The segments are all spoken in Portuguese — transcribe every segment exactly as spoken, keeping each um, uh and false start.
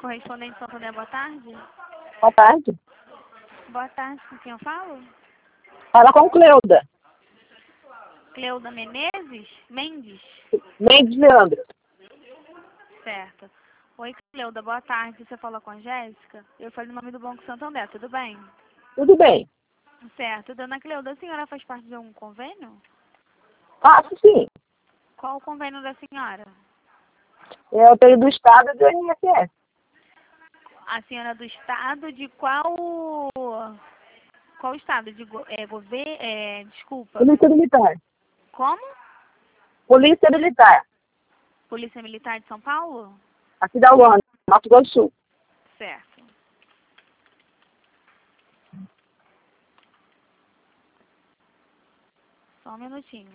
Correspondente Santander, boa tarde. Boa tarde. Boa tarde, com quem eu falo? Fala com Cleuda. Cleuda Menezes? Mendes? Mendes Leandro. Certo. Oi, Cleuda, boa tarde. Você falou com a Jéssica? Eu falei o nome do Banco Santander, tudo bem? Tudo bem. Certo. Dona Cleuda, a senhora faz parte de algum convênio? Faço sim. Qual o convênio da senhora? Eu tenho do Estado e do I N S S. A senhora é do estado de qual... Qual estado? De go... é, governo... É, desculpa. Polícia Militar. Como? Polícia Militar. Polícia Militar de São Paulo? Aqui da Luana, Mato Grosso do Sul. Certo. Só um minutinho.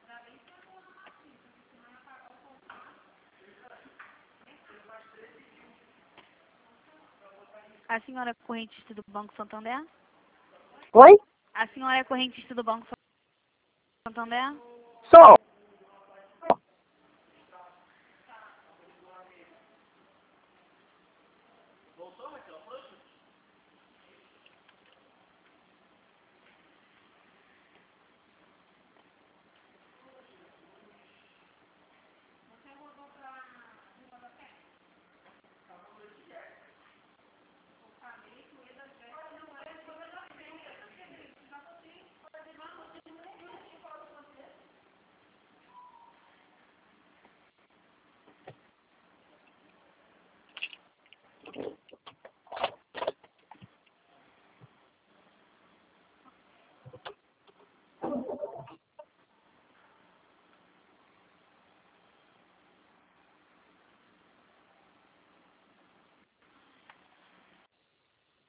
A senhora é correntista do Banco Santander? Oi? A senhora é correntista do Banco Santander? Sou.